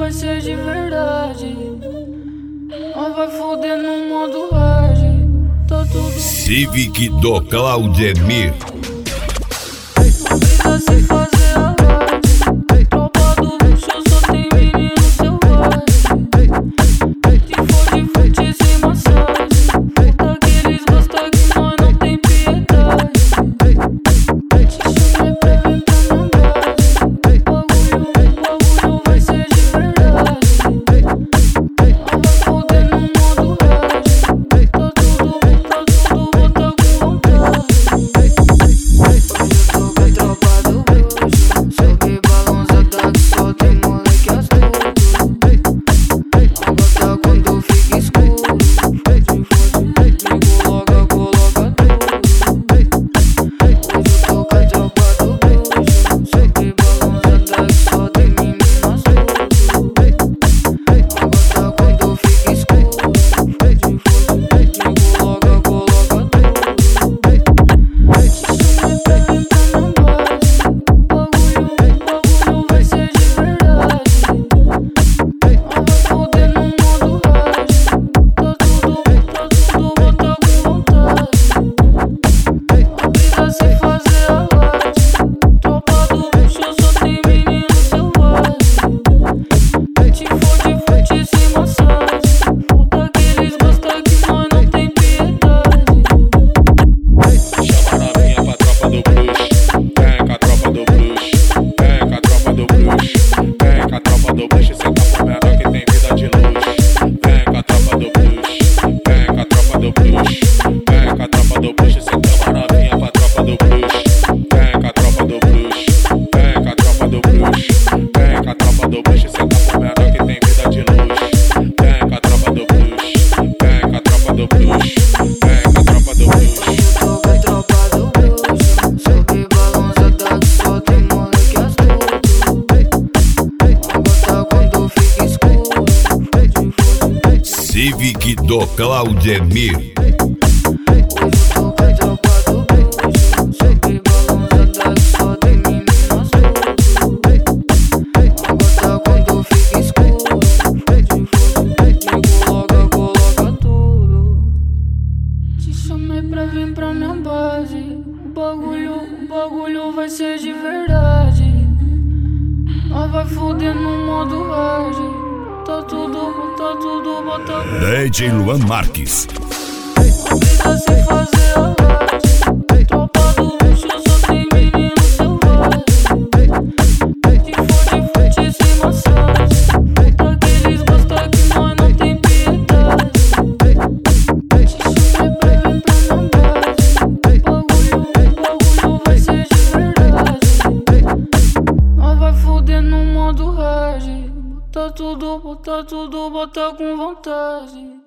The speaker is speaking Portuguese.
vai ser de verdade. Nós vai foder no modo hard. Tá tudo Civic do Claudemir. não precisa se fazer a live. Tropa do bicho só tem menino selvagem. Se for de frente sem massagem, puta que eles gostam que nós não tem piedade. Te chamei pra vir pra minha base. Bagulho vai ser de verdade. Nós vai foder no modo hard. Tá tudo bota com vontade. Hoje eu tô com a tropa do bruxo. Sobe balançada que só tem moleque astuto. Agora quando fica escuro, ligo logo, coloca tudo. Hoje eu tô com a tropa do bruxo. Sobe balançada que só tem menino astuto. Agora quando fica escuro, ligo logo, coloca tudo. Te chamei pra vir pra minha base. Bagulho vai ser de verdade. Nós vai foder no modo hard. Tá tudo bota com vontade. Não precisa se fazer a live. Tropa do bicho só tem menino selvagem. Se for de frente sem massagem, puta que eles gostam que nós não tem piedade. Chama a novinha pra tropa do bruxo. Vem com a tropa do bruxo. Vem com a tropa do bruxo. Vem com a tropa do bruxo. Cê tá com menor que tem vida de luxo. Vem com a tropa do bruxo. Vem com a tropa do bruxo. Vem com a tropa do bruxo. Cê chama a novinha pra tropa do bruxo. Vem com a tropa do bruxo. Vem com a tropa do bruxo. Vem com a tropa do bruxo. Cê tá com menor que tem vida de luxo. Vem com a tropa do bruxo. Vem com a tropa do bruxo. Vem com a tropa do bruxo. Tô com a tropa do bruxo. Sobe balançada que só tem moleque astuto. Agora quando fica escuro, Civic do Claudemir. hoje tô com a tropa do bruxo. Sobe balançada que só tem menino astuto. Agora quando fica escuro, ligo logo, coloca tudo. Te chamei pra vir pra minha base. O bagulho vai ser de verdade. Nós vai foder no modo hard. Tá tudo bota com DJ Luan Marques. não precisa se fazer a live. Tropa do bicho só tem menino selvagem. Se for de frente sem massagem, puta que eles gostam que nós não tem piedade. Te chamei pra vir pra minha base. Bagulho vai ser de verdade. Nós vai foder no modo hard. Tá tudo bota com vontade.